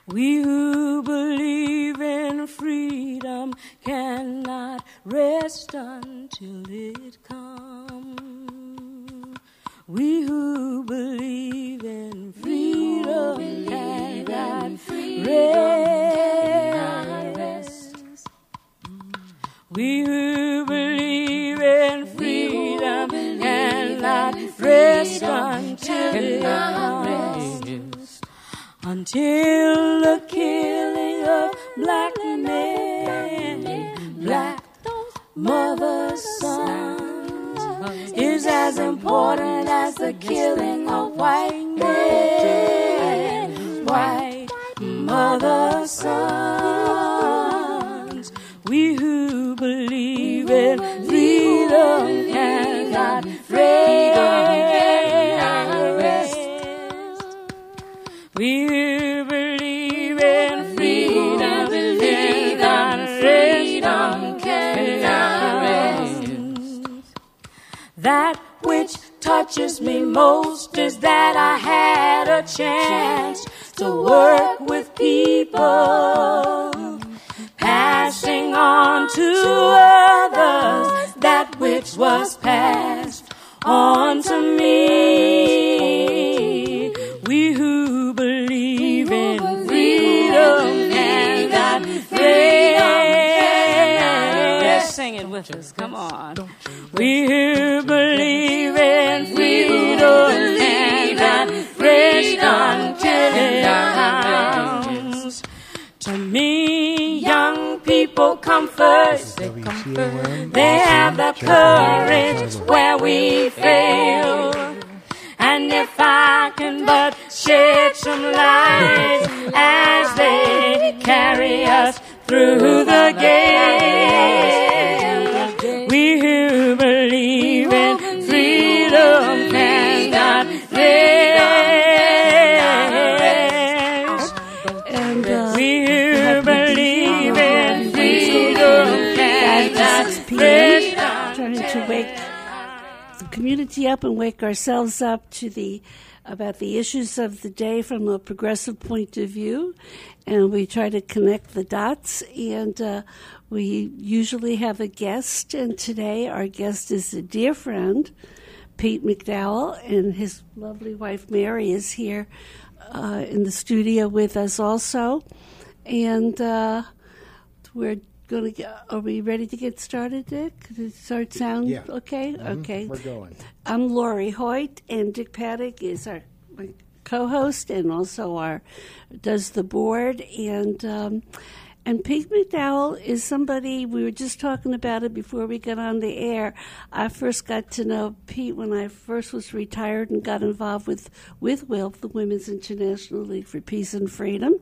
We who believe in freedom cannot rest until it comes. We who believe in freedom cannot rest. We who believe in freedom cannot rest until it comes. Until the killing of black men, black mothers' sons, is as important as the killing of white men, white mothers' sons. We who believe in freedom cannot rest. We who believe in freedom cannot rest. That which touches me most is that I had a chance to work with people, passing on to others that which was passed on to me. We who believe in freedom cannot rest. Sing it with us, come on. We who believe in freedom cannot rest until it comes. To me, young people come first. They have the courage where we fail. And if I can but shed some light as they carry us through the gate, we who believe in freedom cannot rest. And we who believe in freedom cannot rest. Trying to wake the community up and wake ourselves up to about the issues of the day from a progressive point of view, and we try to connect the dots, and we usually have a guest, and today our guest is a dear friend, Pete McDowell, and his lovely wife Mary is here in the studio with us also, and we're going to. Are we ready to get started, Dick? Does it start sound okay? Mm-hmm. Okay. We're going. I'm Lori Hoyt, and Dick Paddock is my co-host and also does the board. And Pete McDowell is somebody, we were just talking about it before we got on the air. I first got to know Pete when I first was retired and got involved with WILF, the Women's International League for Peace and Freedom.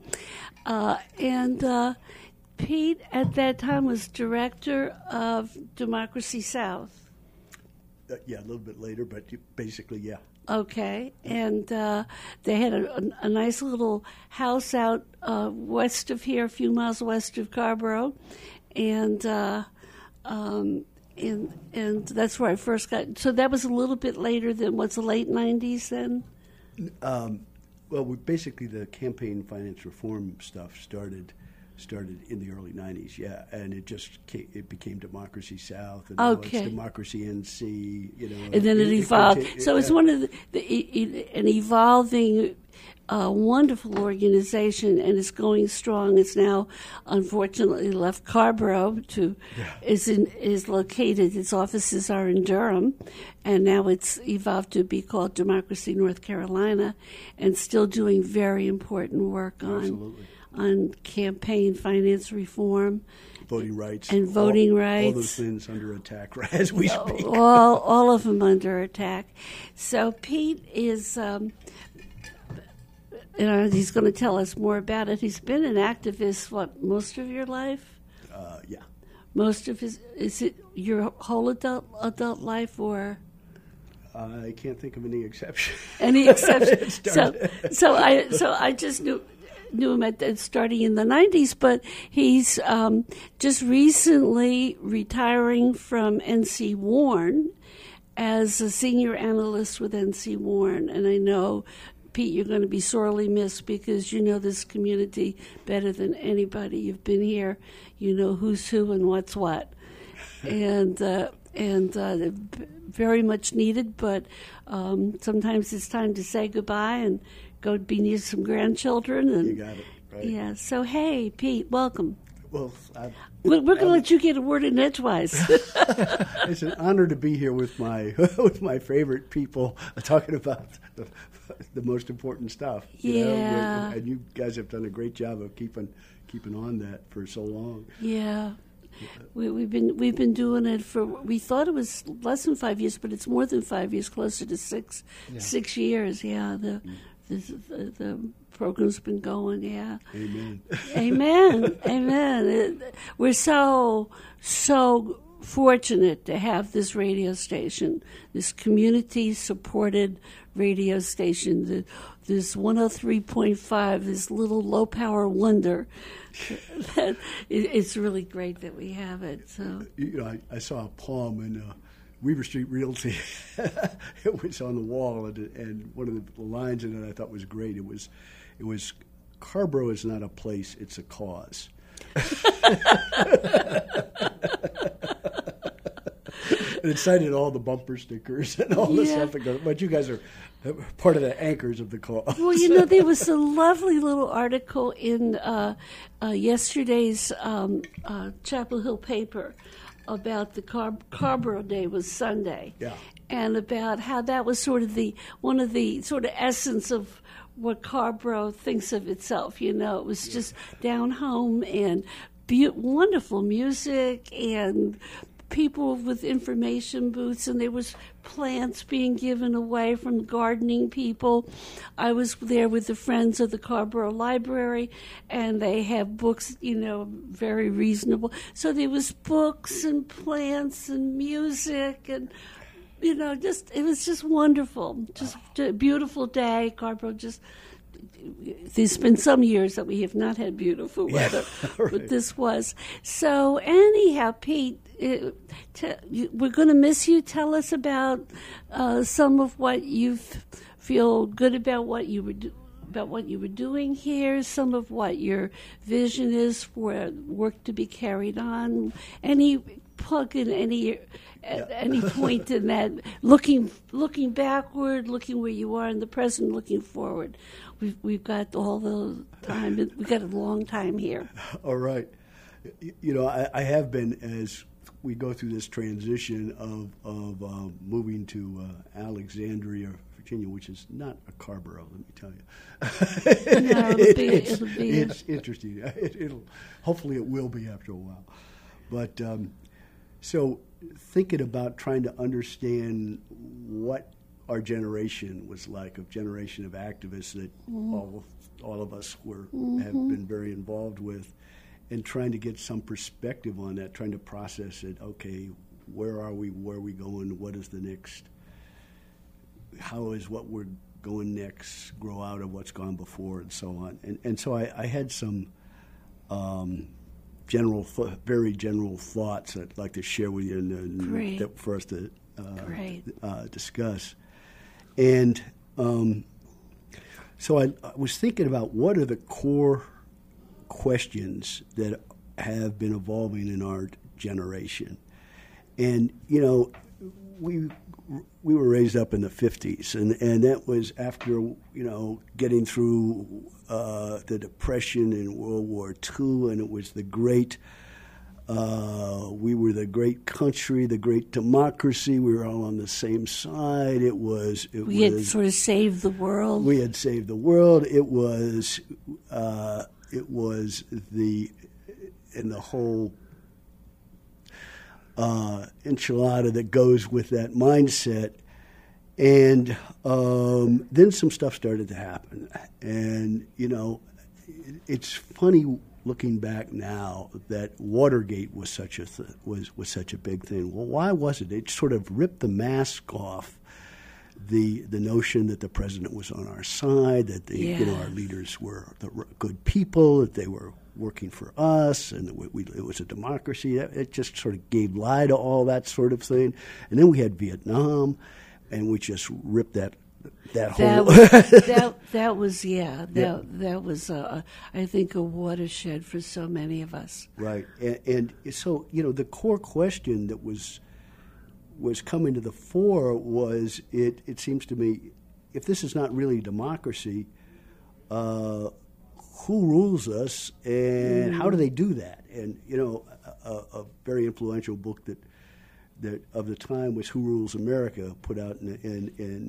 Pete, at that time, was director of Democracy South. Yeah, a little bit later, but basically, yeah. Okay, and they had a nice little house out west of here, a few miles west of Carborough, and that's where I first got. So that was a little bit later than what's the late '90s then. Well, basically the campaign finance reform stuff started in the early '90s, yeah, and it became Democracy South, and now it's Democracy NC, and then it evolved. So it's one of an evolving, wonderful organization, and it's going strong. It's now, unfortunately, left Carborough is located. Its offices are in Durham, and now it's evolved to be called Democracy North Carolina, and still doing very important work on campaign finance reform, voting rights, and voting rights. All those things under attack as we speak. All of them under attack. So Pete is, he's going to tell us more about it. He's been an activist, most of your life? Yeah. Most of is it your whole adult life, or? I can't think of any exception. Any exception? So I just knew him at starting in the 90s, but he's just recently retiring from NC Warren as a senior analyst with NC Warren, and I know Pete, you're going to be sorely missed because you know this community better than anybody. You've been here. You know who's who and what's what. And very much needed, but sometimes it's time to say goodbye and go be near some grandchildren. And, you got it, right? Yeah, so hey, Pete, welcome. Well, we're going to let you get a word in edgewise. It's an honor to be here with my favorite people talking about the most important stuff. Yeah. And you guys have done a great job of keeping on that for so long. Yeah. We've been doing it for, we thought it was less than 5 years, but it's more than 5 years, closer to 6 years. Yeah, the program's been going. Yeah. Amen. Amen. Amen. We're so fortunate to have this radio station, this community-supported radio station, this 103.5, this little low-power wonder. It's really great that we have it. So I saw a poem in Weaver Street Realty. It was on the wall, and one of the lines in it I thought was great. It was Carrboro is not a place, it's a cause. And it cited all the bumper stickers and all the stuff that goes. But you guys are part of the anchors of the cause. Well, there was a lovely little article in yesterday's Chapel Hill paper about the Carrboro Day was Sunday, and about how that was sort of one of the essence of what Carrboro thinks of itself. It was just down home and wonderful music and people with information booths, and there was plants being given away from gardening people. I was there with the Friends of the Carrboro Library, and they have books, very reasonable. So there was books and plants and music, and it was just wonderful. Just a beautiful day. Carrboro there's been some years that we have not had beautiful weather, right. But this was. So anyhow, Pete, we're going to miss you. Tell us about some of what you feel good about what you were doing here, some of what your vision is for work to be carried on. Any plug in at any point in that, looking backward, looking where you are in the present, looking forward. We've got all the time. We've got a long time here. All right. I have been, as we go through this transition of moving to Alexandria, Virginia, which is not a Carrboro, let me tell you. No, it'll be. It's interesting. Hopefully it will be after a while. But so thinking about trying to understand what our generation was like, a generation of activists that all of us have been very involved with, and trying to get some perspective on that, trying to process it. Okay, where are we? Where are we going? What is the next? How is what we're going next grow out of what's gone before, and so on. And so I had some very general thoughts I'd like to share with you, and for us to discuss. And so I was thinking about what are the core questions that have been evolving in our generation. And, we were raised up in the 50s, and that was after, getting through the Depression in World War II, and it was the great we were the great country, the great democracy. We were all on the same side. We had sort of saved the world. We had saved the world. It was the whole enchilada that goes with that mindset. And then some stuff started to happen. And, it's funny looking back now that Watergate was such a big thing. Well, why was it? It sort of ripped the mask off the notion that the president was on our side, that our leaders were the good people, that they were working for us, and it was a democracy. It just sort of gave lie to all that sort of thing. And then we had Vietnam, and we just ripped that That was I think a watershed for so many of us. Right, and so the core question that was coming to the fore was it seems to me, if this is not really democracy, who rules us and how do they do that? And a very influential book that of the time was Who Rules America, put out in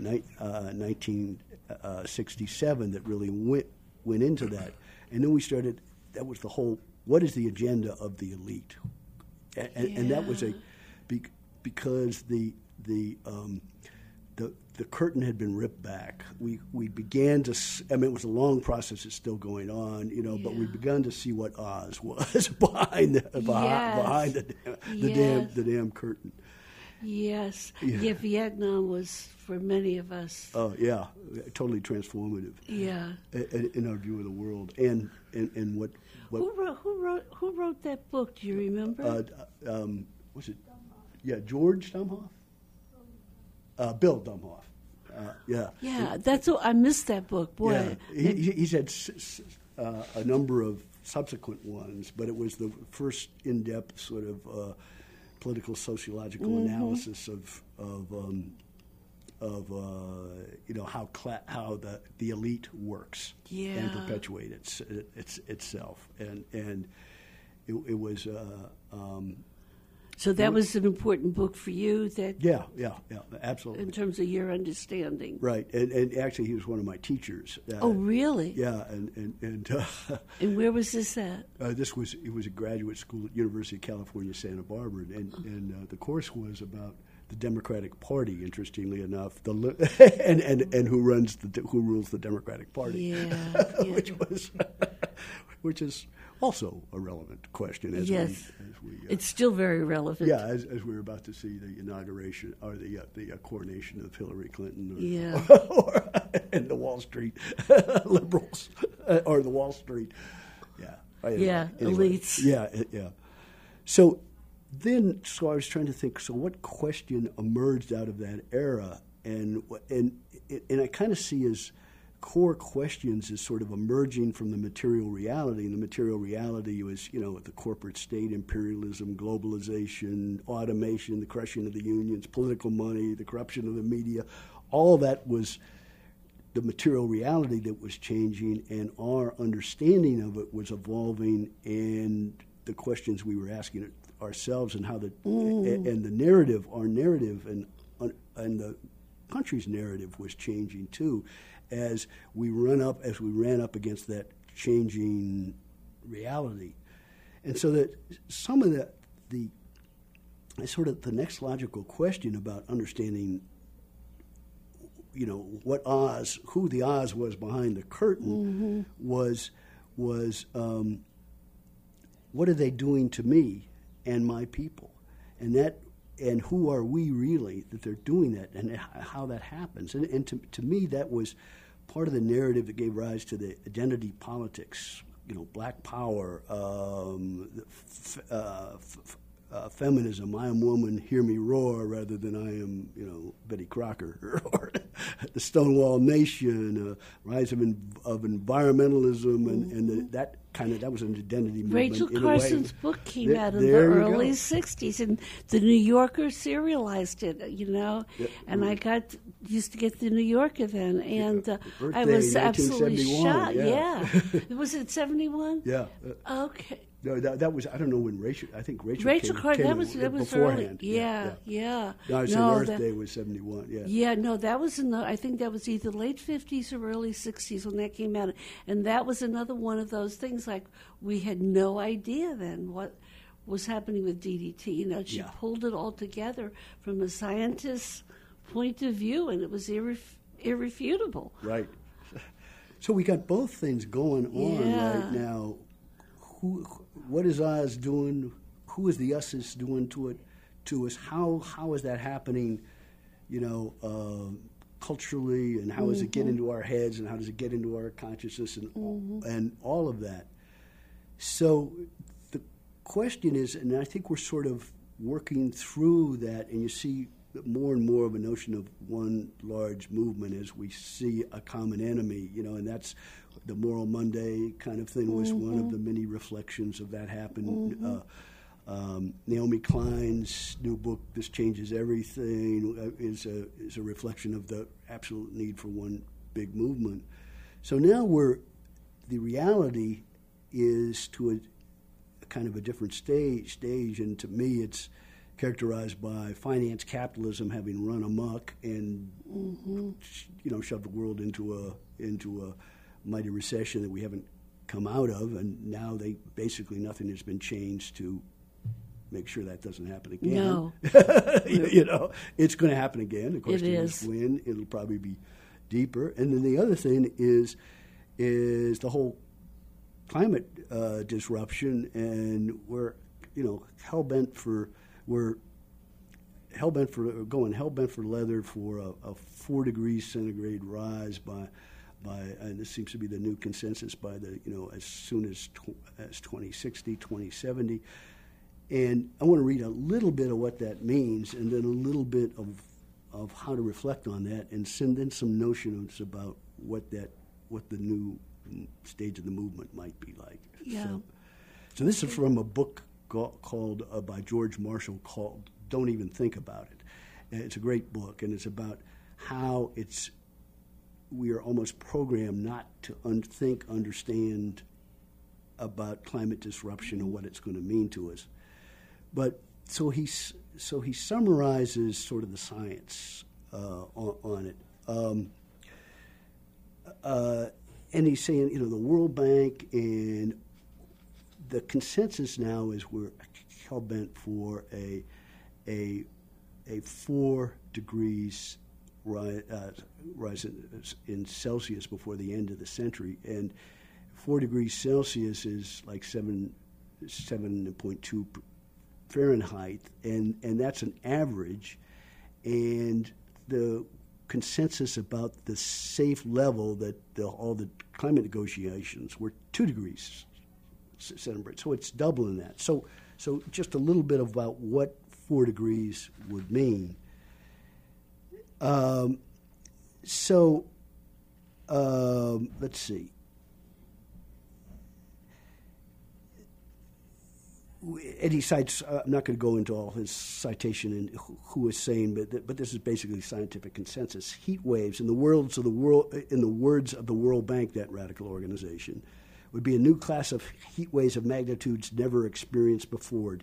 1967, that really went into that. And then we started, that was the whole, what is the agenda of the elite? And that was because the curtain had been ripped back. We began to, it was a long process, it's still going on, but we began to see what Oz was behind the damn curtain. Yes. Yeah, Vietnam was, for many of us. Oh, yeah, totally transformative. Yeah. In our view of the world. And what Who wrote that book, do you remember? Was it? Yeah, George Domhoff? Bill Domhoff. Yeah, that's what, I missed that book. Boy. Yeah, he's had a number of subsequent ones, but it was the first in-depth sort of political sociological analysis of how the elite works and perpetuates itself, and it was. So that was an important book for you. That absolutely. In terms of your understanding, right? And actually, he was one of my teachers. Oh, really? Yeah, and where was this at? It was a graduate school at University of California, Santa Barbara, and the course was about the Democratic Party. Interestingly enough, and who rules the Democratic Party? which is also a relevant question. As we it's still very relevant. Yeah, as we were about to see the inauguration or the coronation of Hillary Clinton, and the Wall Street liberals or the Wall Street, elites. Yeah. So I was trying to think. So what question emerged out of that era, and I kind of see as core questions is sort of emerging from the material reality, and the material reality was, the corporate state, imperialism, globalization, automation, the crushing of the unions, political money, the corruption of the media. All that was the material reality that was changing, and our understanding of it was evolving, and the questions we were asking ourselves, and how and the narrative, our narrative, and the country's narrative was changing too, as we ran up against that changing reality. And so that some of the next logical question about understanding, who the Oz was behind the curtain, was what are they doing to me and my people, and who are we really that they're doing that, and how that happens. And to me, that was part of the narrative that gave rise to the identity politics, Black Power, feminism, I am woman, hear me roar, rather than I am, Betty Crocker, or the Stonewall Nation, rise of environmentalism, and that was an identity movement. Rachel Carson's book came out in the early 60s, and the New Yorker serialized it, and I used to get the New Yorker then, and I was absolutely shocked. Yeah. Was it 71? Yeah. Okay. No, that was, I don't know when Rachel came that was beforehand. Early. Yeah. No, Earth Day was 71, Yeah, no, that was I think that was either late 50s or early 60s when that came out. And that was another one of those things, like, we had no idea then what was happening with DDT. She pulled it all together from a scientist's point of view, and it was irrefutable. Right. So we got both things going on right now. What is Oz doing? Who is the us doing to us? How is that happening? Culturally, and how does it get into our heads, and how does it get into our consciousness, and all of that. So the question is, and I think we're sort of working through that, and you see more and more of a notion of one large movement as we see a common enemy, and that's the Moral Monday kind of thing was one of the many reflections of that happened. Naomi Klein's new book, This Changes Everything, is a reflection of the absolute need for one big movement. So now the reality is to a kind of a different stage, and to me it's characterized by finance capitalism having run amok and shoved the world into a mighty recession that we haven't come out of, and now basically nothing has been changed to make sure that doesn't happen again. No. It's going to happen again. The question is when. It'll probably be deeper. And then the other thing is the whole climate disruption, and we're hell-bent for leather for a 4 degrees centigrade rise by and this seems to be the new consensus by as soon as 2060, 2070. And I want to read a little bit of what that means, and then a little bit of how to reflect on that, and send in some notions about what the new stage of the movement might be like. Yeah. So this is from a book called by George Marshall called "Don't Even Think About It." And it's a great book, and it's about how we are almost programmed not to understand about climate disruption and what it's going to mean to us. But so he summarizes sort of the science on it, and he's saying the World Bank and the consensus now is we're hell bent for a 4 degrees rise in Celsius before the end of the century, and 4 degrees Celsius is like 7.2 Fahrenheit, and that's an average, and the consensus about the safe level that all the climate negotiations were 2 degrees centigrade, so it's doubling that. So just a little bit about what 4 degrees would mean. Let's see. And he cites, I'm not going to go into all his citation and who is saying, but this is basically scientific consensus. Heat waves, in the words of the World Bank, that radical organization, would be a new class of heat waves of magnitudes never experienced before.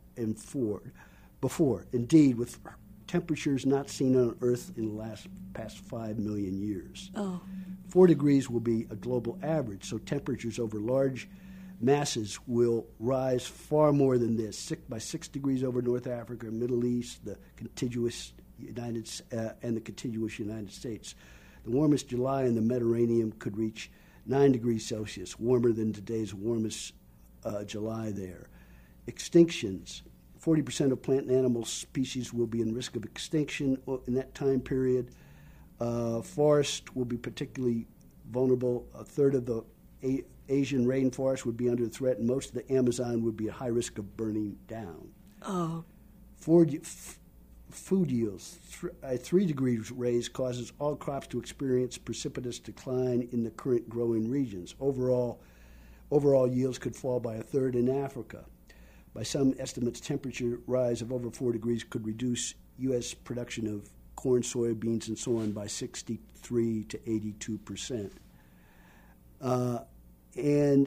Indeed, with temperatures not seen on Earth in the past 5 million years. 4 degrees will be a global average, so temperatures over large masses will rise far more than this. By 6 degrees over North Africa, Middle East, the contiguous United States. The warmest July in the Mediterranean could reach 9 degrees Celsius, warmer than today's warmest July there. Extinctions. 40% of plant and animal species will be in risk of extinction in that time period. Forest will be particularly vulnerable. A third of the Asian rainforest would be under threat, and most of the Amazon would be at high risk of burning down. Food yields. A 3 degrees raise causes all crops to experience precipitous decline in the current growing regions. Overall yields could fall by a third in Africa. By some estimates, temperature rise of over 4 degrees could reduce U.S. production of corn, soybeans, and so on by 63 to 82%. And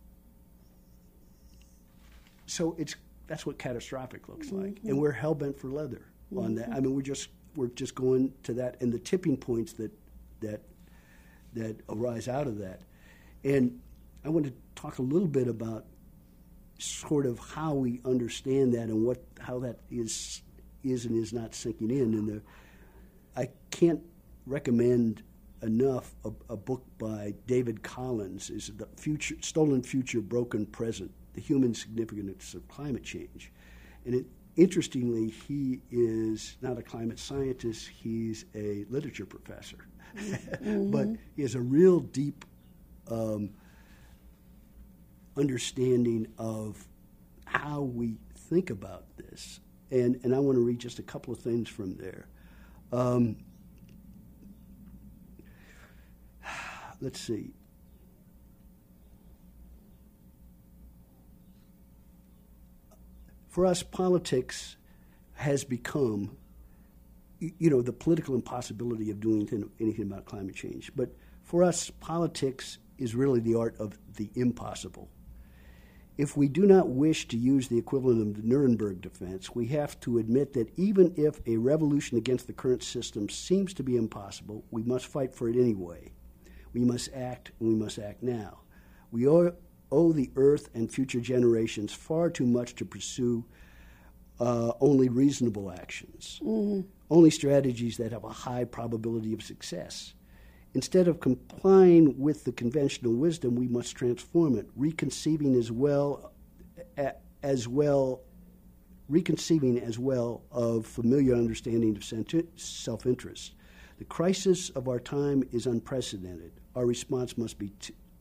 so that's what catastrophic looks like, and we're hell bent for leather on that. I mean, we're just going to that, and the tipping points that arise out of that. And I want to talk a little bit about sort of how we understand that and how that is and is not sinking in. And I can't recommend enough a book by David Collins, is the Stolen Future, Broken Present, The Human Significance of Climate Change. And interestingly, he is not a climate scientist, he's a literature professor. But he has a real deep understanding of how we think about this and I want to read just a couple of things from there. Let's see. For us, politics has become, the political impossibility of doing anything about climate change. But for us, politics is really the art of the impossible. If we do not wish to use the equivalent of the Nuremberg defense, we have to admit that even if a revolution against the current system seems to be impossible, we must fight for it anyway. We must act, and we must act now. We owe the earth and future generations far too much to pursue only reasonable actions, only strategies that have a high probability of success. Instead of complying with the conventional wisdom, we must transform it, reconceiving as well of familiar understanding of self-interest. The crisis of our time is unprecedented. Our response must be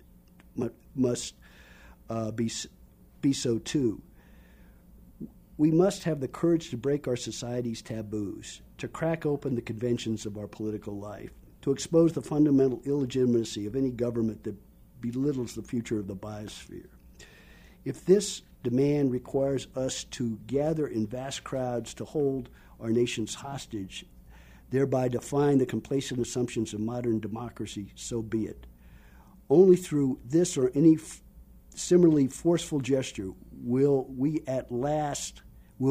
so too. We must have the courage to break our society's taboos, to crack open the conventions of our political life, to expose the fundamental illegitimacy of any government that belittles the future of the biosphere. If this demand requires us to gather in vast crowds to hold our nations hostage, thereby defying the complacent assumptions of modern democracy, so be it. Only through this or any similarly forceful gesture will we at last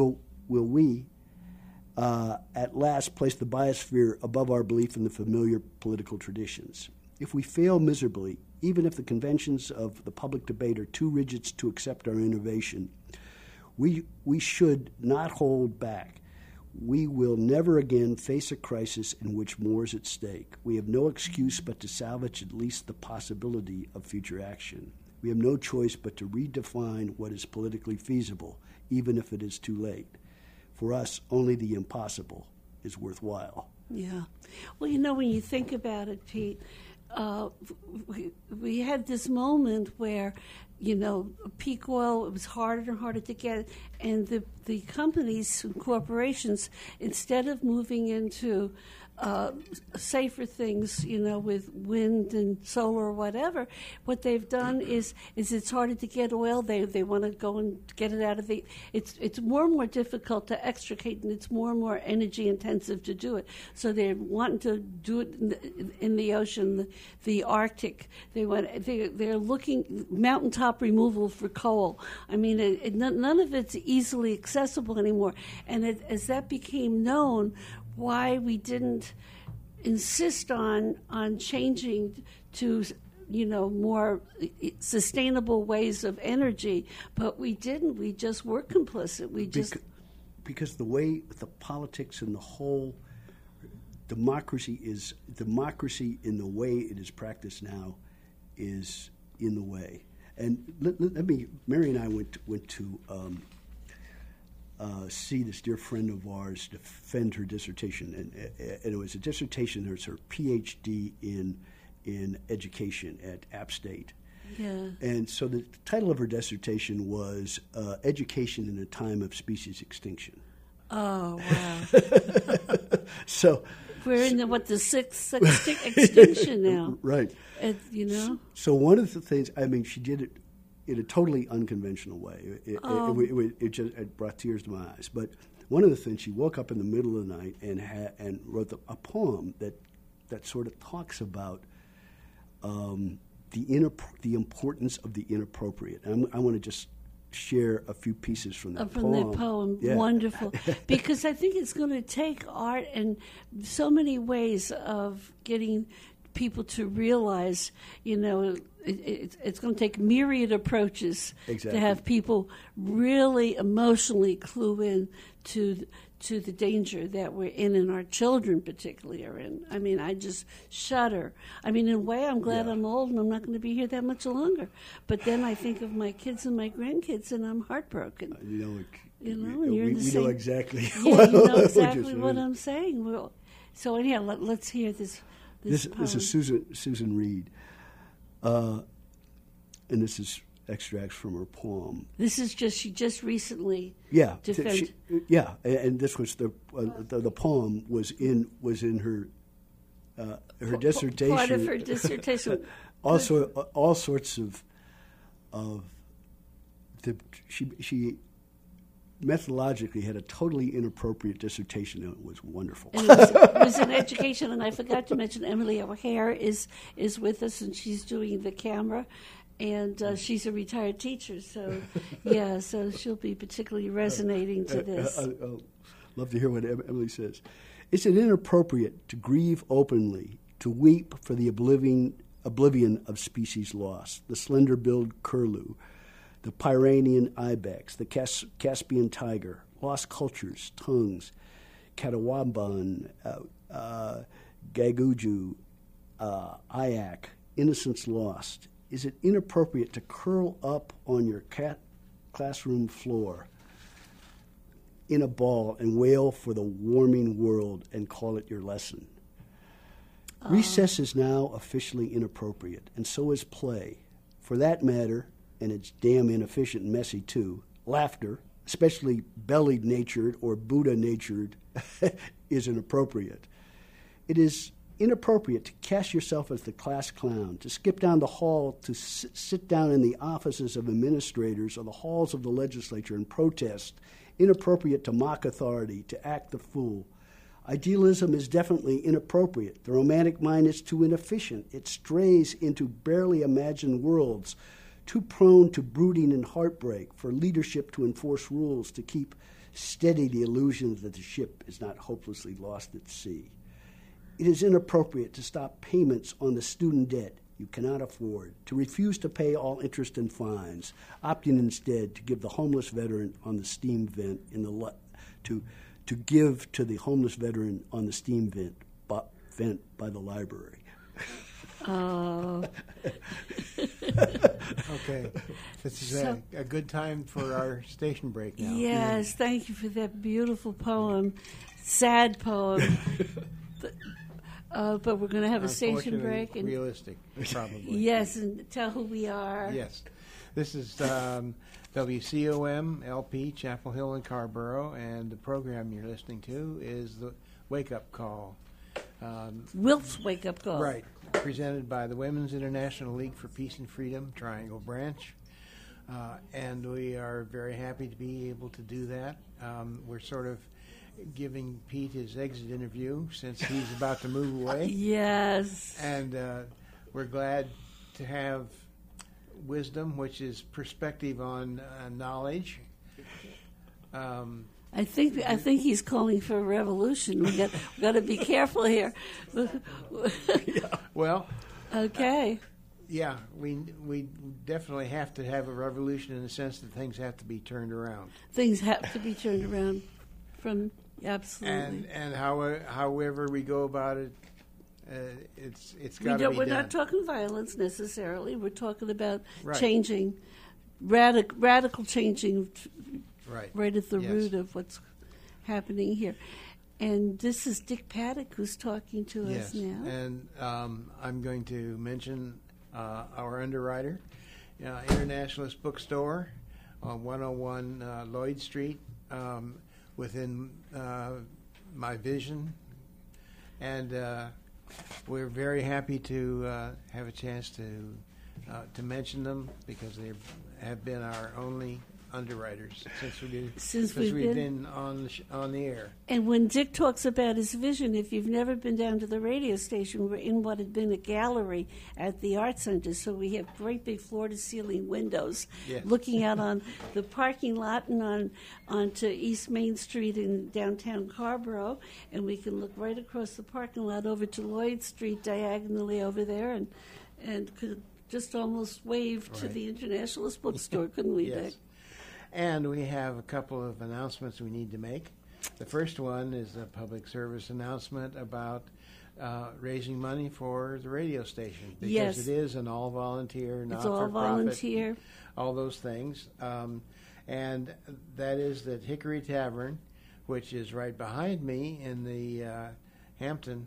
place the biosphere above our belief in the familiar political traditions. If we fail miserably, even if the conventions of the public debate are too rigid to accept our innovation, we should not hold back. We will never again face a crisis in which more is at stake. We have no excuse but to salvage at least the possibility of future action. We have no choice but to redefine what is politically feasible, even if it is too late. For us, only the impossible is worthwhile. Yeah. Well, when you think about it, Pete, we had this moment where, peak oil, it was harder and harder to get, and the companies and corporations, instead of moving into safer things, with wind and solar or whatever, what they've done is it's harder to get oil. They want to go and get it out of the. It's more and more difficult to extricate, and it's more and more energy intensive to do it. So they're wanting to do it in the ocean, the Arctic. They're looking mountaintop removal for coal. I mean, none of it's easily accessible anymore. And as that became known, why we didn't insist on changing to more sustainable ways of energy, but we didn't. We just were complicit. Because the way the politics and the whole democracy in the way it is practiced now is in the way. And Mary and I went to see this dear friend of ours defend her dissertation, and it was a dissertation. It was her PhD in education at App State. Yeah. And so the title of her dissertation was "Education in a Time of Species Extinction." Oh, wow! So we're in the sixth extinction now, right? So one of the things, she did it in a totally unconventional way. It brought tears to my eyes. But one of the things, she woke up in the middle of the night and wrote a poem that sort of talks about the importance of the inappropriate. And I want to just share a few pieces from that poem. From that poem, yeah. Wonderful. Because I think it's going to take art and so many ways of getting people to realize, it's going to take myriad approaches to have people really emotionally clue in to the danger that we're in, and our children particularly are in. I just shudder. In a way, I'm glad I'm old and I'm not going to be here that much longer. But then I think of my kids and my grandkids, and I'm heartbroken. And we know exactly. Yeah, you know exactly what I'm saying. Well, so anyhow, let's hear this. This is Susan Reed, and this is extracts from her poem. This is she just recently defended. And this was the poem was in her dissertation. Part of her dissertation. Also, all sorts of she methodologically had a totally inappropriate dissertation, and it was wonderful. And it was in education, and I forgot to mention Emily O'Hare is with us, and she's doing the camera, and she's a retired teacher, so so she'll be particularly resonating to this. I'll love to hear what Emily says. Is it inappropriate to grieve openly, to weep for the oblivion of species lost, the slender-billed curlew, the Pyrenean ibex, the Caspian tiger, lost cultures, tongues, Catawban, Gaguju, Ayak, innocence lost? Is it inappropriate to curl up on your classroom floor in a ball and wail for the warming world and call it your lesson? Recess is now officially inappropriate, and so is play. For that matter, and it's damn inefficient and messy too, laughter, especially bellied-natured or Buddha-natured, is inappropriate. It is inappropriate to cast yourself as the class clown, to skip down the hall, to sit down in the offices of administrators or the halls of the legislature and protest. Inappropriate to mock authority, to act the fool. Idealism is definitely inappropriate. The romantic mind is too inefficient. It strays into barely imagined worlds, too prone to brooding and heartbreak, for leadership to enforce rules to keep steady the illusion that the ship is not hopelessly lost at sea. It is inappropriate to stop payments on the student debt you cannot afford, to refuse to pay all interest and fines, opting instead to give the homeless veteran on the steam vent to give to the homeless veteran on the steam vent by the library. Oh. Okay. This is a good time for our station break now. Yes, thank you for that beautiful poem. Sad poem. But we're going to have a station break. And realistic, probably. Yes, and tell who we are. Yes. This is WCOM LP, Chapel Hill and Carrboro, and the program you're listening to is the Wake Up Call. Wilt's Wake Up Call. Right. Presented by the Women's International League for Peace and Freedom, Triangle Branch. And we are very happy to be able to do that. We're sort of giving Pete his exit interview since he's about to move away. Yes. And we're glad to have wisdom, which is perspective on knowledge. I think he's calling for a revolution. We got to be careful here. Well, okay. Yeah, we definitely have to have a revolution in the sense that things have to be turned around. Things have to be turned around from absolutely. And however we go about it, it's got to be done. We're not talking violence necessarily. We're talking about changing, radical changing, right at the root of what's happening here. And this is Dick Paddock who's talking to us now. And I'm going to mention our underwriter, Internationalist Bookstore on 101 Lloyd Street, within my vision. And we're very happy to have a chance to mention them because they have been our only underwriters since we've been on the air. And when Dick talks about his vision, if you've never been down to the radio station, we're in what had been a gallery at the Art Center. So we have great big floor-to-ceiling windows looking out on the parking lot and onto East Main Street in downtown Carrboro. And we can look right across the parking lot over to Lloyd Street diagonally over there and could just almost wave to the Internationalist Bookstore, couldn't we, Dick? And we have a couple of announcements we need to make. The first one is a public service announcement about raising money for the radio station because it is an all-volunteer, not-for-profit. It's all volunteer. All those things. And that is that Hickory Tavern, which is right behind me in the Hampton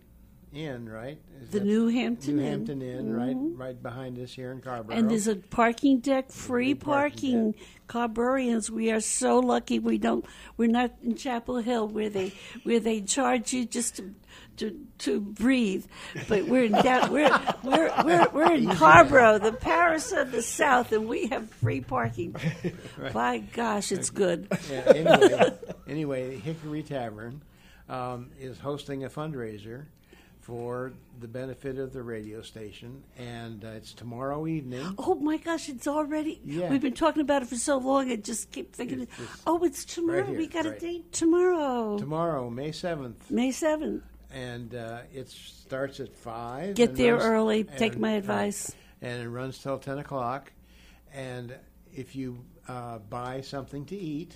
Inn, right? The New Hampton Inn. New Hampton Inn, right behind us here in Carrboro. And there's a parking deck, free parking. Carrborians, we are so lucky. We're not in Chapel Hill where they charge you just to breathe. But we're in Carrboro, the Paris of the South, and we have free parking. Right. By gosh, it's good. Yeah, anyway, Hickory Tavern is hosting a fundraiser for the benefit of the radio station, and it's tomorrow evening. Oh my gosh, it's already. Yeah. We've been talking about it for so long. I just keep thinking, it's tomorrow. Right here, we got a date tomorrow. Tomorrow, May 7th. May 7th. And it starts at 5. Get there early. Take my advice. And it runs till 10 o'clock. And if you buy something to eat,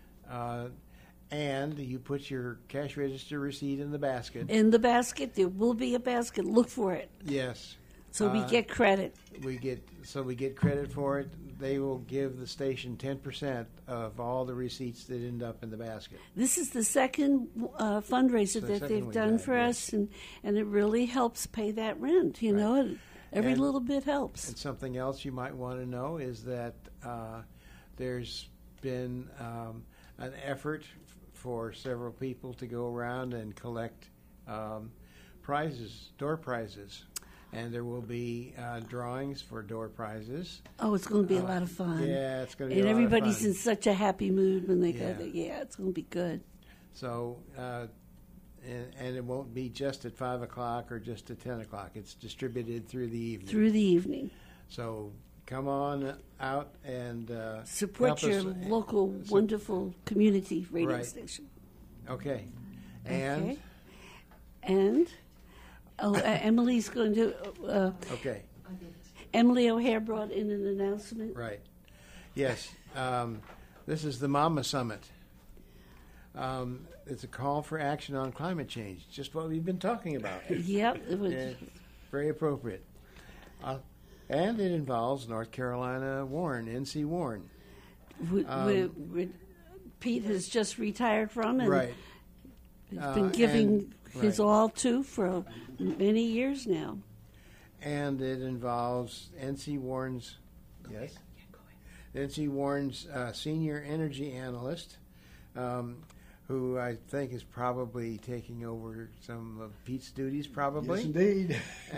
and you put your cash register receipt in the basket. In the basket, there will be a basket. Look for it. Yes. So we get credit. We get credit for it. They will give the station 10% of all the receipts that end up in the basket. This is the second fundraiser that they've done for us, and it really helps pay that rent. You know, every little bit helps. And something else you might want to know is that there's been an effort for several people to go around and collect prizes, door prizes. And there will be drawings for door prizes. Oh, it's going to be a lot of fun. Yeah, it's going to be a lot of fun. And everybody's in such a happy mood when they go there. Yeah, it's going to be good. So, and it won't be just at 5 o'clock or just at 10 o'clock. It's distributed through the evening. Through the evening. So come on out and support your local wonderful community radio station. Okay. And? Oh, Emily's going to... okay. Emily O'Hare brought in an announcement. Right. Yes. This is the Mama Summit. It's a call for action on climate change, just what we've been talking about. Yep. It was very appropriate. And it involves North Carolina Warren, NC Warren. Pete has just retired from and right. He's been giving his all to for many years now. And it involves NC Warren's, NC Warren's senior energy analyst, who I think is probably taking over some of Pete's duties, probably. Yes, indeed.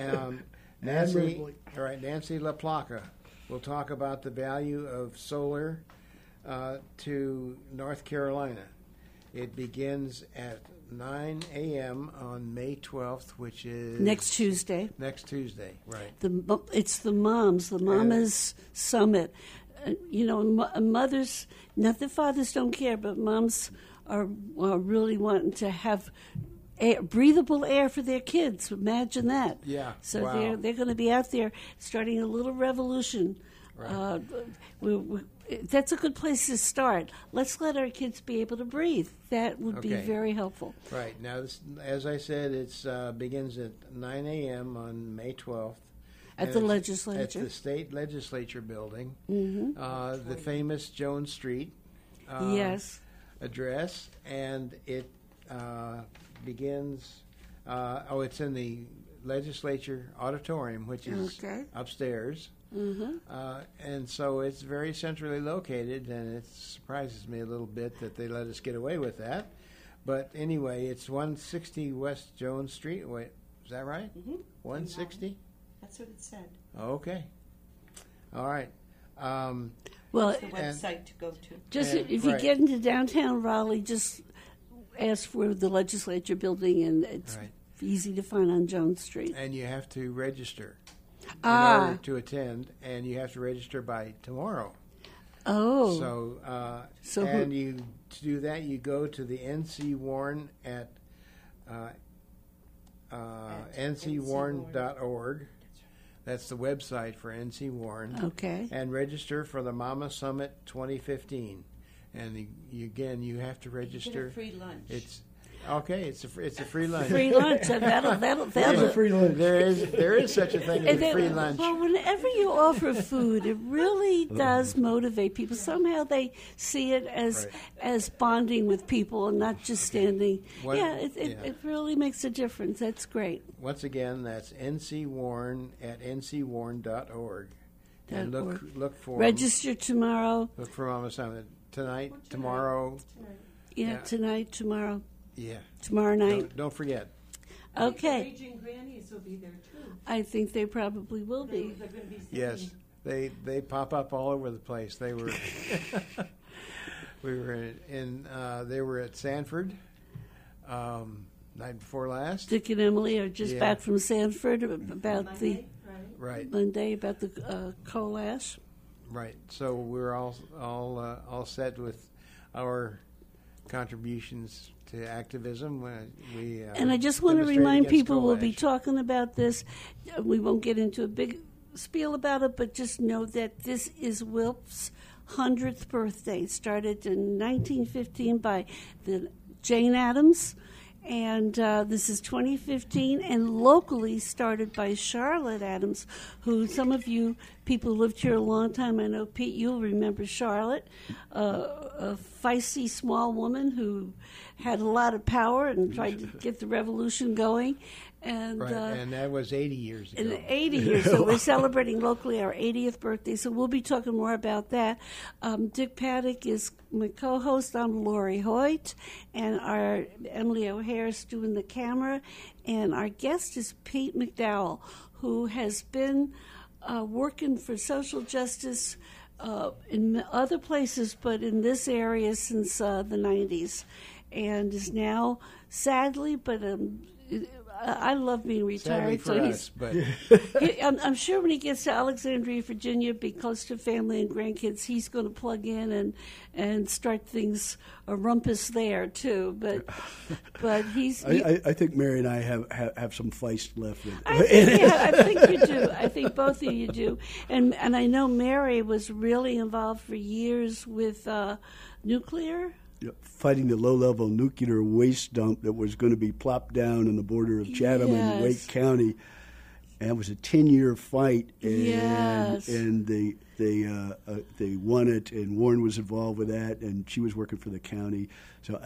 Nancy LaPlaca will talk about the value of solar to North Carolina. It begins at 9 a.m. on May 12th, which is... Next Tuesday, right. It's the Mamas Summit. Mothers, not that fathers don't care, but moms are really wanting to have breathable air for their kids. Imagine that. Yeah. So they're going to be out there starting a little revolution. Right. That's a good place to start. Let's let our kids be able to breathe. That would be very helpful. Right. Now, as I said, it begins at 9 a.m. on May 12th. At the legislature. At the state legislature building. Mm-hmm. The famous Jones Street address. And it begins... it's in the legislature auditorium, which is upstairs. Mm-hmm. And so it's very centrally located, and it surprises me a little bit that they let us get away with that. But anyway, it's 160 West Jones Street. Wait, is that right? Mm-hmm. 160? That's what it said. Okay. All right. Well, it's the website to go to. Just if you get into downtown Raleigh, just ask for the legislature building, and it's easy to find on Jones Street. And you have to register in order to attend, and you have to register by tomorrow. Oh. So to do that, you go to the NC Warren at ncwarren.org. That's the website for NC Warren. Okay. And register for the Mama Summit 2015. And you have to register. You get a free lunch. Okay, it's a free lunch. Free lunch. And that'll a free lunch. There is such a thing as a free lunch. Well, whenever you offer food, it really does motivate people. Somehow they see it as bonding with people and not just standing. It really makes a difference. That's great. Once again, that's NCWarn at ncwarn.org. And look for register tomorrow. Look for Mama Simon tomorrow. Yeah, tonight, tomorrow. Yeah, tomorrow night. Don't forget. Okay. The Raging Grannies will be there too. I think they probably will be. They're going to be singing. Yes, they pop up all over the place. They were they were at Sanford night before last. Dick and Emily are just back from Sanford about Monday, right Monday about the coal ash. Right. So we're all set with our contributions to activism. And I just want to remind people we'll be talking about this. We won't get into a big spiel about it, but just know that this is Wilp's 100th birthday. It started in 1915 by the Jane Addams. And this is 2015, and locally started by Charlotte Addams, who some of you people who lived here a long time, I know, Pete, you'll remember Charlotte, a feisty small woman who had a lot of power and tried to get the revolution going. And, and that was 80 years ago. 80 years. So we're celebrating locally our 80th birthday. So we'll be talking more about that. Dick Paddock is my co-host. I'm Lori Hoyt. And our Emily O'Hare's doing the camera. And our guest is Pete McDowell, who has been working for social justice in other places, but in this area since the 90s. And is now, sadly, but... I love being retired. I'm sure when he gets to Alexandria, Virginia, be close to family and grandkids, he's going to plug in and start things a rumpus there too. But he's. I think Mary and I have some feist left. I think you do. I think both of you do. And I know Mary was really involved for years with nuclear. Fighting the low-level nuclear waste dump that was going to be plopped down on the border of Chatham and Wake County, and it was a 10-year fight. And they won it, and Warren was involved with that, and she was working for the county. So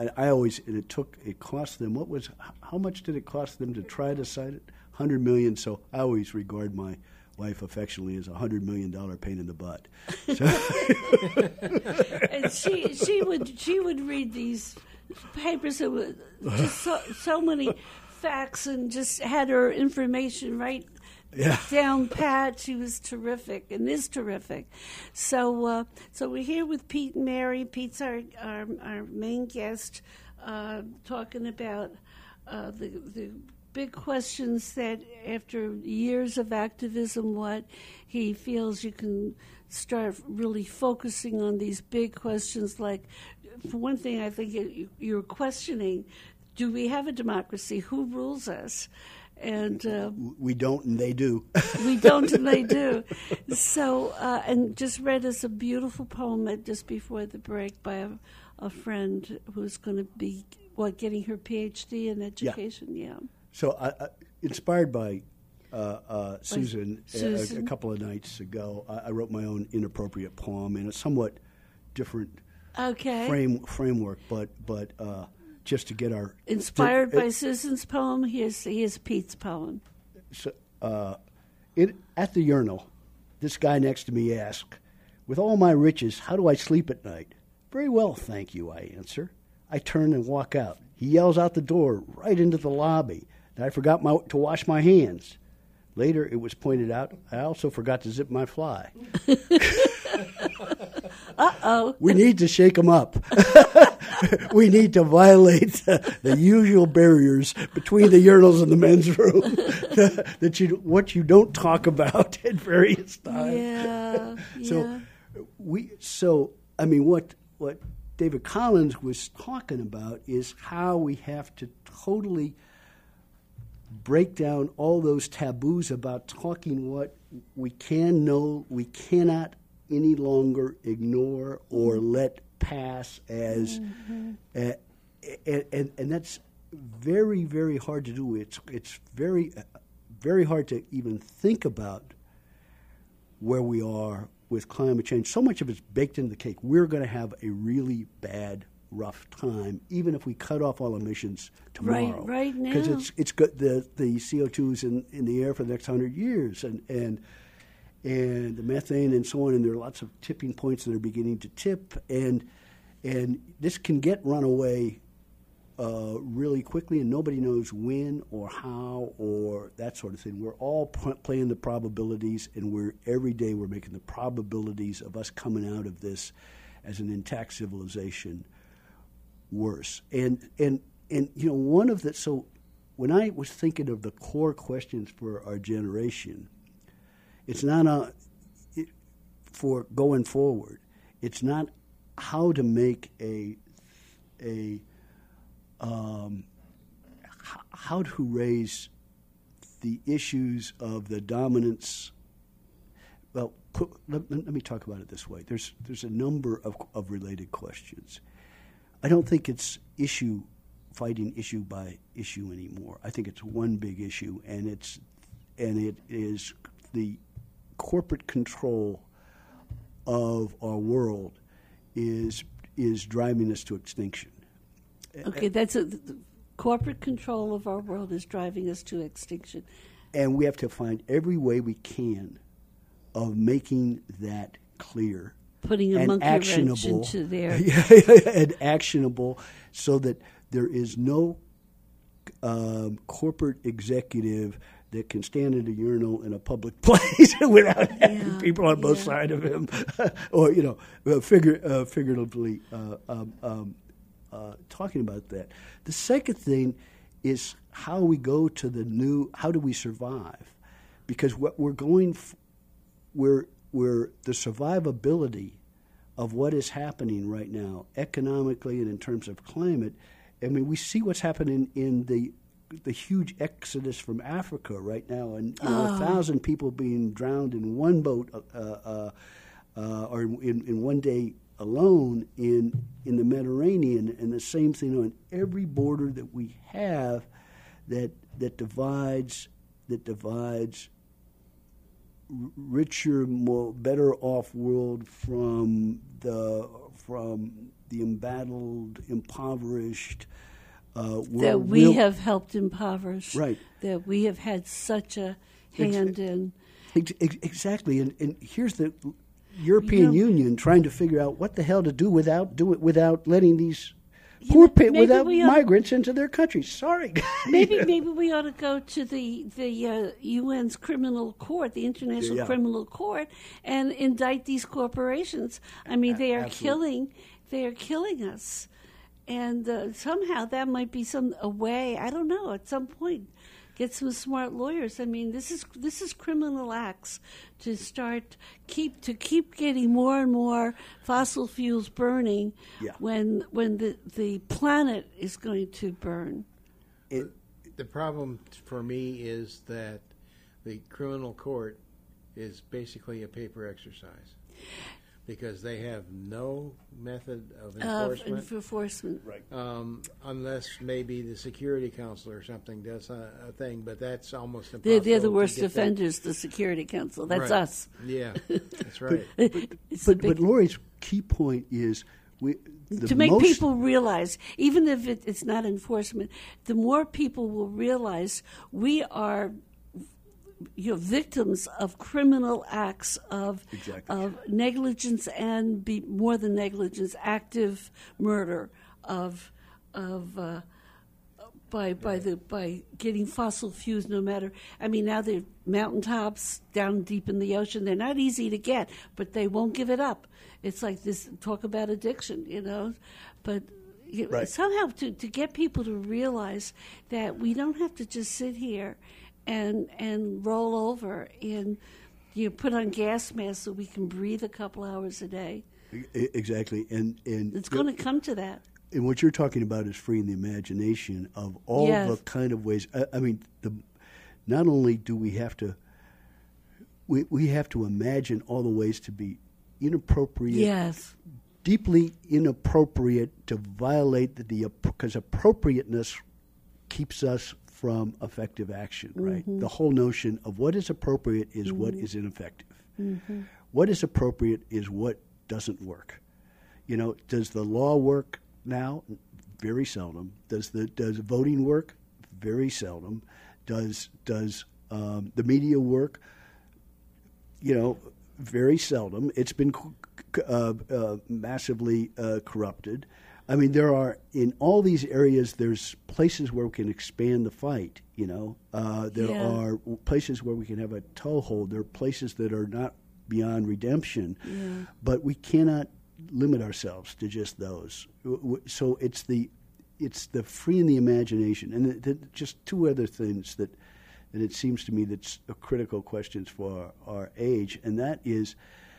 it cost them. How much did it cost them to try to cite it? $100 million. So I always regard my wife affectionately as $100 million pain in the butt. So and she would read these papers that were just so many facts and just had her information right down pat. She was terrific and is terrific. So we're here with Pete and Mary. Pete's our main guest, talking about the big questions that after years of activism, what he feels you can start really focusing on these big questions. Like, for one thing, I think you're questioning, do we have a democracy? Who rules us? And we don't, and they do. We don't, and they do. So, and just read us a beautiful poem just before the break by a friend who's going to be getting her PhD in education. Yeah. So, inspired by Susan, a couple of nights ago, I wrote my own inappropriate poem in a somewhat different framework, but just to get our inspired by Susan's poem. Here's Pete's poem. So, at the urinal, this guy next to me asked, "With all my riches, how do I sleep at night?" "Very well, thank you," I answer. I turn and walk out. He yells out the door right into the lobby that I forgot to wash my hands. Later, it was pointed out I also forgot to zip my fly. Uh-oh. We need to shake him up. We need to violate the usual barriers between the urinals and the men's room. What you don't talk about at various times. What David Collins was talking about is how we have to totally break down all those taboos about talking what we can know, we cannot any longer ignore or let pass as, and very, very hard to do. It's very, very hard to even think about where we are with climate change. So much of it's baked into the cake. We're going to have a really bad, rough time, even if we cut off all emissions tomorrow. Right now, because it's good. The CO2 is in the air for the next 100 years, and the methane and so on. And there are lots of tipping points that are beginning to tip, and this can get run away really quickly, and nobody knows when or how or that sort of thing. We're all playing the probabilities, and every day we're making the probabilities of us coming out of this as an intact civilization worse. And one of the, so when I was thinking of the core questions for our generation, it's not for going forward. It's not how to make how to raise the issues of the dominance. Well, let me talk about it this way. There's a number of related questions. I don't think it's fighting issue by issue anymore. I think it's one big issue, and it is the corporate control of our world is driving us to extinction. Okay, the corporate control of our world is driving us to extinction. And we have to find every way we can of making that clear. Putting a monkey wrench into there. And actionable, so that there is no corporate executive that can stand at a urinal in a public place without having people on both sides of him, or figuratively talking about that. The second thing is how we go to how do we survive? Because what we're going, we're the survivability of what is happening right now, economically and in terms of climate. I mean, we see what's happening in the huge exodus from Africa right now, and 1,000 people being drowned in one boat, or in one day alone in the Mediterranean, and the same thing on every border that we have that divides richer, more better off world from the embattled, impoverished world that we have helped impoverish. Right. That we have had such a hand in. Exactly, and here's the European Union trying to figure out what the hell to do without letting these poor migrants into their countries. Sorry. Maybe we ought to go to the UN's criminal court, the International Criminal Court, and indict these corporations. I mean, they are killing us, and somehow that might be a way. I don't know. At some point, get some smart lawyers. I mean, this is criminal acts to keep getting more and more fossil fuels burning when the planet is going to burn. The problem for me is that the criminal court is basically a paper exercise, because they have no method of enforcement. Right. Unless maybe the Security Council or something does a thing, but that's almost impossible. They're the worst offenders, the Security Council. That's us. Yeah, that's right. But Lori's key point is to make people realize, even if it's not enforcement, the more people will realize we are victims of criminal acts of negligence, and more than negligence, active murder by getting fossil fuels. No matter, I mean, now they're mountaintops down deep in the ocean. They're not easy to get, but they won't give it up. It's like this talk about addiction, but. Right. Somehow to get people to realize that we don't have to just sit here and roll over and put on gas masks so we can breathe a couple hours a day. Exactly, and it's going to come to that. And what you're talking about is freeing the imagination of all the kind of ways. I mean, not only do we have to imagine all the ways to be inappropriate. Yes. Deeply inappropriate to violate because appropriateness keeps us from effective action, right? The whole notion of what is appropriate is what is ineffective. What is appropriate is what doesn't work. Does the law work now? Very seldom. Does voting work? Very seldom. Does the media work? Very seldom. It's been massively corrupted. I mean, there are, in all these areas, there's places where we can expand the fight, There are places where we can have a toehold. There are places that are not beyond redemption. But we cannot limit ourselves to just those. So it's the freeing the imagination. And just two other things that it seems to me that's critical questions for our age, and that is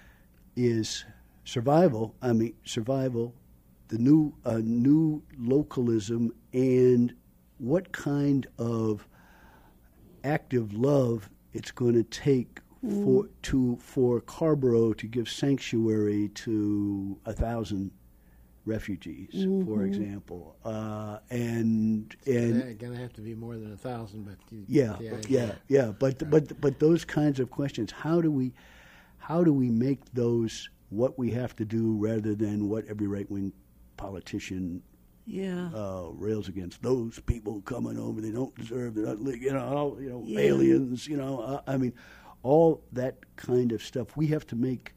survival. I mean, survival, the new localism, and what kind of active love it's going to take for Carrboro to give sanctuary to 1,000 refugees, for example, and going to have to be more than 1,000. But those kinds of questions, how do we make those what we have to do rather than what every right-wing politician rails against? Those people coming over, they don't deserve, they're not, aliens, I mean, all that kind of stuff. We have to make.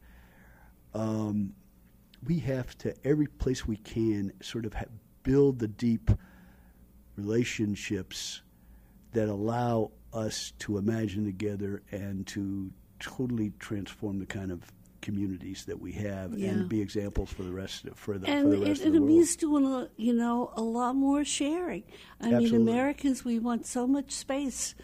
We have to, every place we can, sort of build the deep relationships that allow us to imagine together and to totally transform the kind of communities that we have and be examples for the rest of the world. And it means doing a lot more sharing. I mean, Americans, we want so much space,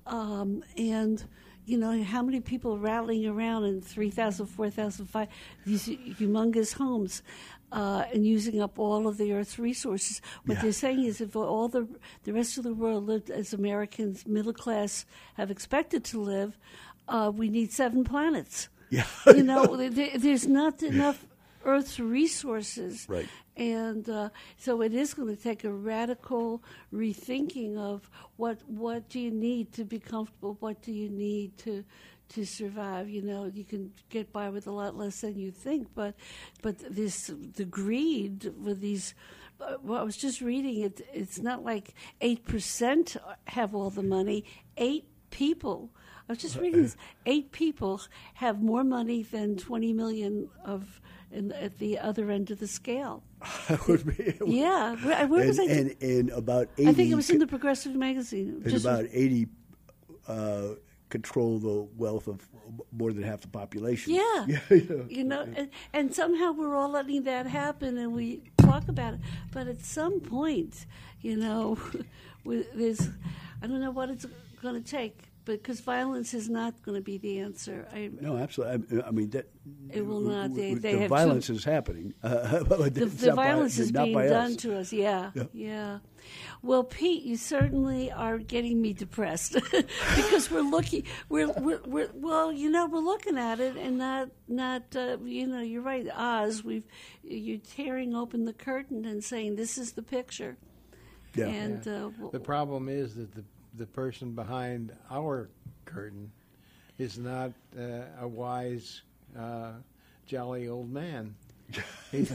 and. How many people rattling around in 3,000, 4,000, 5,000, these humongous homes and using up all of the Earth's resources. What they're saying is if all the rest of the world lived as Americans, middle class, have expected to live, we need 7 planets. Yeah. There's not enough Earth's resources. Right. And so it is going to take a radical rethinking of what do you need to be comfortable, what do you need to survive. You can get by with a lot less than you think, but the greed with these. Well, I was just reading it. It's not like 8% have all the money. 8 people. I was just reading this. 8 people have more money than 20 million at the other end of the scale. Where was I? And about 80... I think it was in the Progressive magazine. About 80 control the wealth of more than half the population. And somehow we're all letting that happen, and we talk about it. But at some point, there's... I don't know what it's going to take. Because violence is not going to be the answer. No, absolutely. I mean, that it will not. The violence is happening. The violence is being done to us. Yeah. Well, Pete, you certainly are getting me depressed because we're looking. We're looking at it, and not. You're right. Oz, you're tearing open the curtain and saying this is the picture. Yeah. And the problem is that the person behind our curtain is not a wise, jolly old man. He's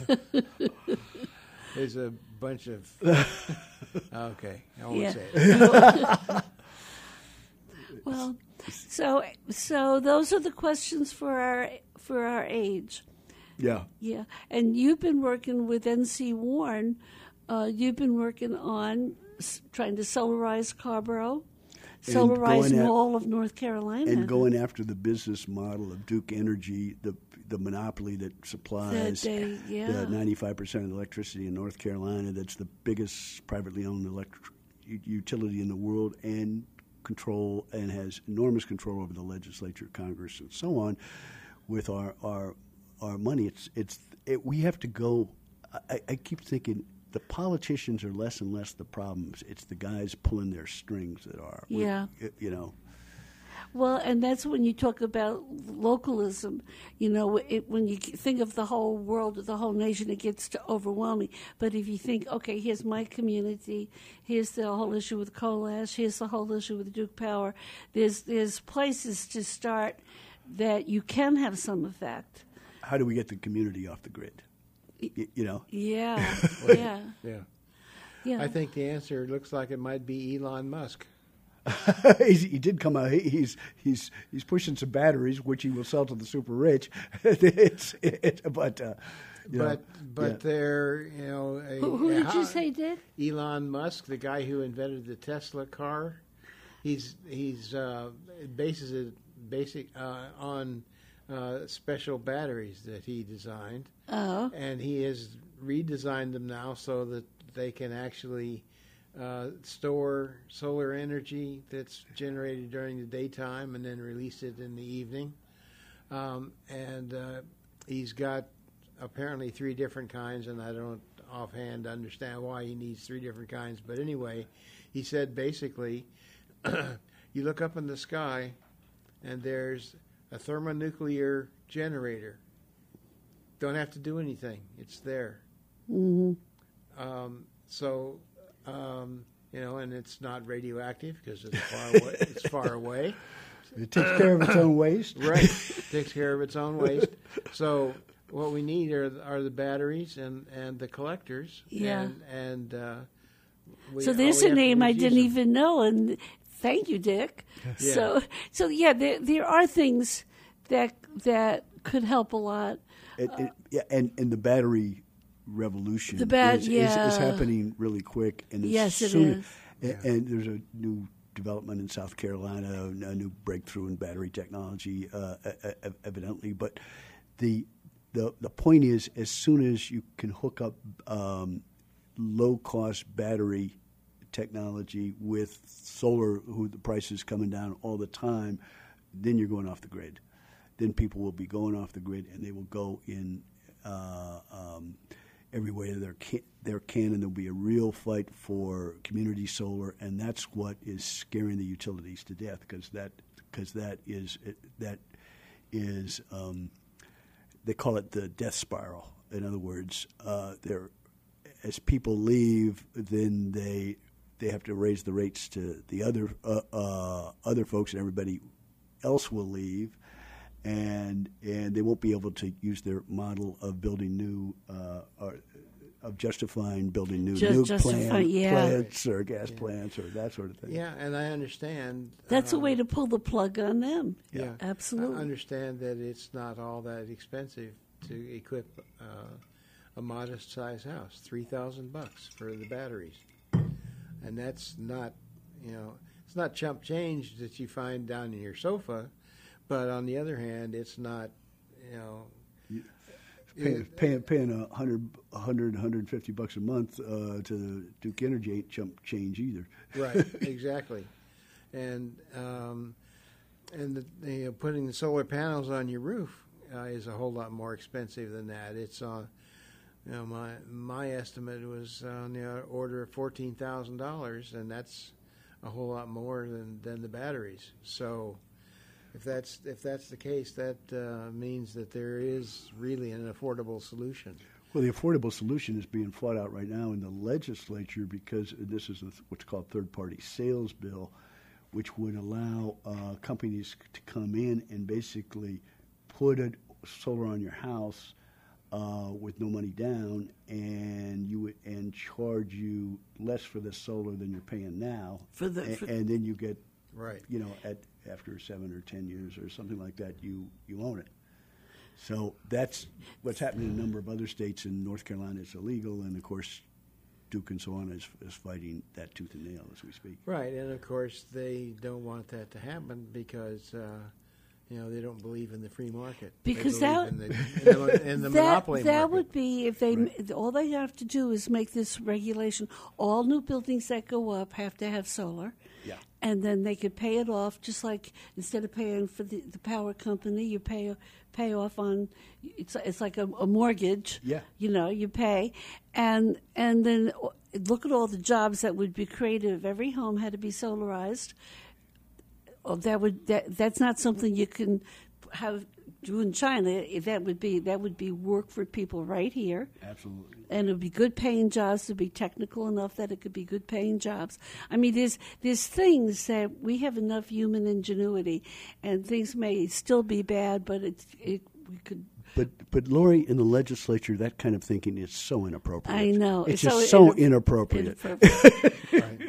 a bunch of... Okay, I won't say it. Well, so those are the questions for our age. Yeah. Yeah, and you've been working with NC Warren. You've been working on trying to solarize Carrboro, solarizing all of North Carolina. And going after the business model of Duke Energy, the monopoly that supplies the 95% of the electricity in North Carolina. That's the biggest privately owned electric utility in the world, and has enormous control over the legislature, Congress, and so on. With our money, we have to go. I keep thinking, the politicians are less and less the problems. It's the guys pulling their strings that are. Well, and that's when you talk about localism. You know, when you think of the whole world or the whole nation, it gets to overwhelming. But if you think, okay, here's my community, here's the whole issue with coal ash, here's the whole issue with Duke Power, there's places to start that you can have some effect. How do we get the community off the grid? You know? Yeah, yeah. I think the answer looks like it might be Elon Musk. He did come out. He's pushing some batteries, which he will sell to the super rich. But they're who did you say did? Elon Musk, the guy who invented the Tesla car. He's bases it on special batteries that he designed. Oh, and he has redesigned them now so that they can actually store solar energy that's generated during the daytime and then release it in the evening. And he's got apparently 3 different kinds, and I don't offhand understand why he needs 3 different kinds. But anyway, he said basically you look up in the sky and there's a thermonuclear generator. Don't have to do anything. It's there. Mm-hmm. And it's not radioactive because it's far away. It's far away. It takes care of its own waste. Right. It takes care of its own waste. So what we need are the batteries and the collectors. Yeah. So there's a name I didn't even know, and thank you, Dick. Yeah. So there are things that could help a lot. And the battery revolution is happening really quick. And yes, it is. And there's a new development in South Carolina, a new breakthrough in battery technology, evidently. But the point is, as soon as you can hook up low-cost battery technology with solar, who the price is coming down all the time, then you're going off the grid. Then people will be going off the grid, and they will go in every way there can, and there'll be a real fight for community solar, and that's what is scaring the utilities to death, because that is they call it the death spiral. In other words, as people leave, then they have to raise the rates to the other folks, and everybody else will leave. And they won't be able to use their model of building new, of justifying building new plants or gas plants or that sort of thing. Yeah, and I understand. That's a way to pull the plug on them. Yeah, absolutely. I understand that it's not all that expensive to equip a modest-sized house. $3,000 for the batteries, and that's not, it's not chump change that you find down in your sofa. But on the other hand, it's not, paying $100, $150 a month to Duke Energy ain't chump change either. Right, exactly, and putting the solar panels on your roof is a whole lot more expensive than that. It's on, my estimate was on the order of $14,000, and that's a whole lot more than the batteries. So. If that's the case, that means that there is really an affordable solution. Well, the affordable solution is being fought out right now in the legislature because this is what's called third-party sales bill, which would allow companies to come in and basically put solar on your house with no money down, and charge you less for the solar than you're paying now, and then you get right, after 7 or 10 years or something like that, you own it. So that's what's happening in a number of other states. In North Carolina, it's illegal, and of course, Duke and so on is fighting that tooth and nail as we speak. Right, and of course, they don't want that to happen because they don't believe in the free market. Because in the monopoly market. That would be if they all they have to do is make this regulation. All new buildings that go up have to have solar. Yeah. And then they could pay it off, just like instead of paying for the power company, you pay off on it's like a mortgage. Yeah. You pay, and then look at all the jobs that would be created if every home had to be solarized. that's not something you can do in China. That would be work for people right here. Absolutely. And it would be good paying jobs to be technical enough that it could be good paying jobs. I mean, there's things that we have enough human ingenuity, and things may still be bad, but we could. But Lori, in the legislature, that kind of thinking is so inappropriate. I know. It's just so inappropriate. Right.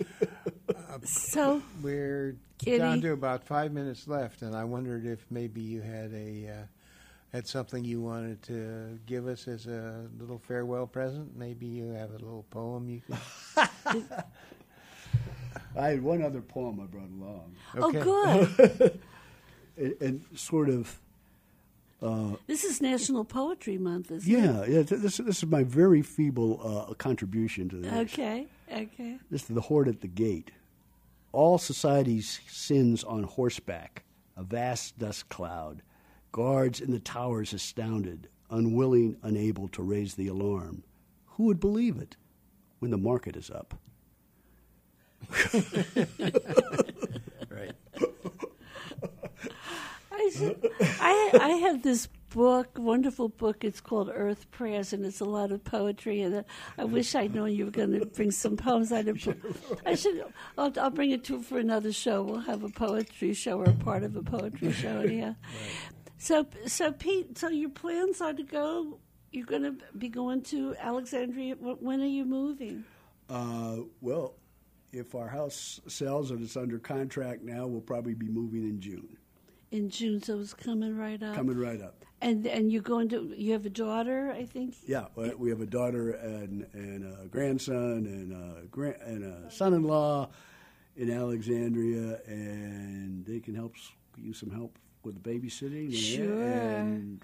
So we're down to about 5 minutes left, and I wondered if maybe you had something you wanted to give us as a little farewell present. Maybe you have a little poem you could. I had one other poem I brought along. Okay. Oh, good. and sort of. This is National Poetry Month, isn't it? Yeah. This is my very feeble contribution to this. Okay. This is The Horde at the Gate. All society's sins on horseback, a vast dust cloud, guards in the towers astounded, unwilling, unable to raise the alarm. Who would believe it when the market is up? Right. I have this book, wonderful book. It's called Earth Prayers, and it's a lot of poetry. And I wish I'd known you were going to bring some poems. I'll bring it for another show. We'll have a poetry show or a part of a poetry show. Yeah. Right. So Pete, so your plans are to go. You're going to be going to Alexandria. When are you moving? Well, if our house sells and it's under contract now, we'll probably be moving in June. In June, so it's coming right up. Coming right up. And you have a daughter, I think? Yeah, we have a daughter and a grandson and a son-in-law in Alexandria, and they can use some help with the babysitting. Sure. And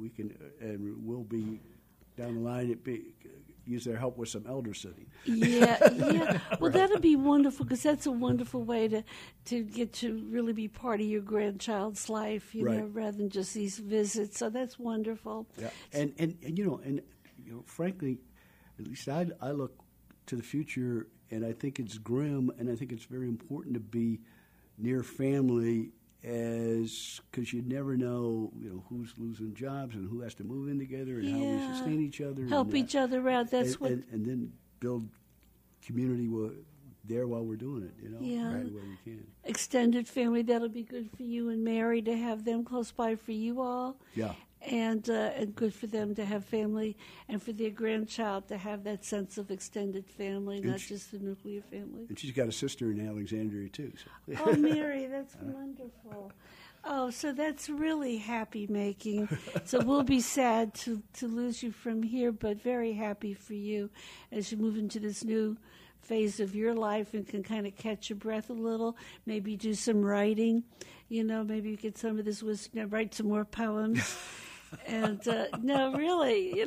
we'll be down the line use their help with some elder sitting. Yeah. Well, that'd be wonderful, because that's a wonderful way to get to really be part of your grandchild's life, right. know, rather than just these visits. So that's wonderful. Yeah, and frankly, at least I look to the future, and I think it's grim, and I think it's very important to be near family, because you never know, who's losing jobs and who has to move in together and how we sustain each other, help each other out. That's and then build community there while we're doing it. Right where we can. Extended family, that'll be good for you and Mary to have them close by for you all. Yeah. And good for them to have family, and for their grandchild to have that sense of extended family, not just the nuclear family. And she's got a sister in Alexandria, too. So. Oh, Mary, that's wonderful. Oh, so that's really happy-making. So we'll be sad to lose you from here, but very happy for you as you move into this new phase of your life and can kind of catch your breath a little, maybe do some writing. Maybe you get some of this wisdom, write some more poems. And no, really,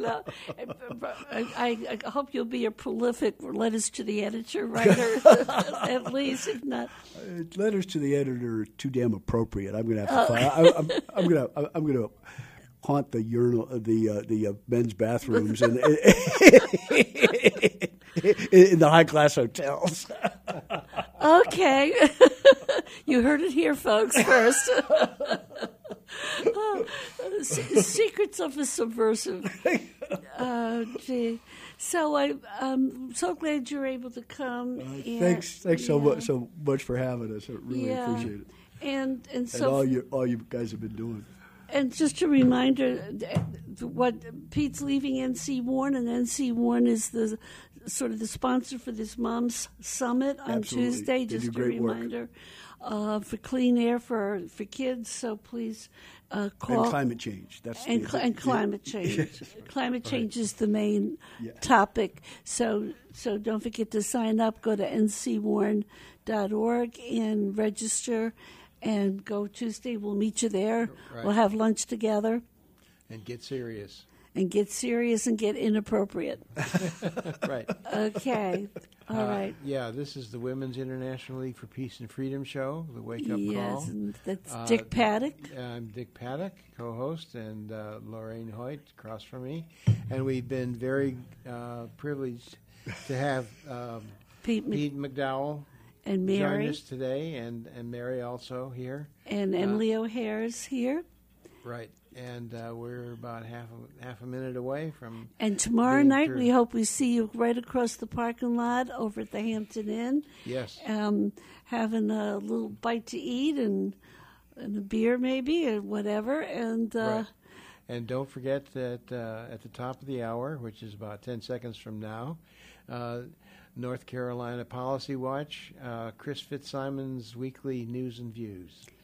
I hope you'll be a prolific letters to the editor writer, at least, if not. Letters to the editor are too damn appropriate. I'm going to have to find. I'm going to haunt the urinal, the men's bathrooms in the high class hotels. Okay, you heard it here, folks. First. Secrets of a subversive. Gee. So I'm so glad you're able to come. Thanks so much for having us. I really appreciate it. And so all you guys have been doing. And just a reminder, what Pete's leaving NC Warren, and NC Warren is the sort of the sponsor for this Moms Summit on Tuesday. Just a reminder. For clean air for kids, so please call. And climate change. Climate change. Climate change is the main topic. So don't forget to sign up. Go to ncwarren.org and register, and go Tuesday. We'll meet you there. Right. We'll have lunch together. And get serious. And get inappropriate. Right. Okay. All right. Yeah, this is the Women's International League for Peace and Freedom show, the Wake Up Call. Yes, and that's Dick Paddock. I'm Dick Paddock, co-host, and Lorraine Hoyt across from me. And we've been very privileged to have Pete McDowell And Mary. Join us today, and Mary also here. And Emily O'Hare's here. Right. And we're about half a minute away from. And tomorrow night, we hope we see you right across the parking lot over at the Hampton Inn. Yes. Having a little bite to eat and a beer maybe or whatever. And right. And don't forget that at the top of the hour, which is about 10 seconds from now, North Carolina Policy Watch, Chris Fitzsimon's weekly news and views.